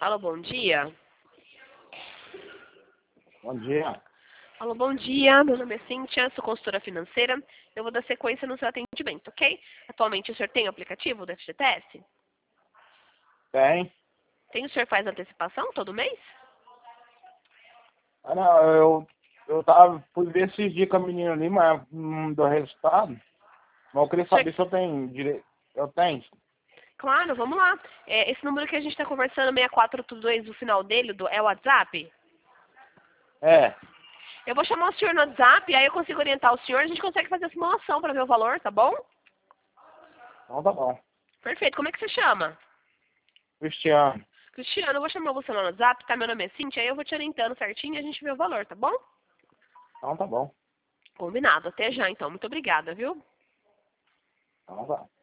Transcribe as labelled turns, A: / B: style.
A: Alô, bom dia.
B: Bom dia.
A: Alô, bom dia. Meu nome é Cíntia, sou consultora financeira. Eu vou dar sequência no seu atendimento, ok? Atualmente o senhor tem o aplicativo do FGTS?
B: Tem?
A: Tem, o senhor faz antecipação todo mês?
B: Ah, não, fui ver esses dias com a menina ali, mas não deu resultado. Mas eu queria saber se eu tenho direito. Eu tenho?
A: Claro, vamos lá. Esse número que a gente está conversando, 6482, o final dele, é o WhatsApp?
B: É.
A: Eu vou chamar o senhor no WhatsApp, aí eu consigo orientar o senhor, a gente consegue fazer a simulação para ver o valor, tá bom?
B: Então tá bom.
A: Perfeito. Como é que você chama?
B: Cristiano.
A: Cristiano, eu vou chamar você lá no WhatsApp, tá? Meu nome é Cíntia, aí eu vou te orientando certinho e a gente vê o valor, tá bom?
B: Então tá bom.
A: Combinado. Até já, então. Muito obrigada, viu?
B: Então tá.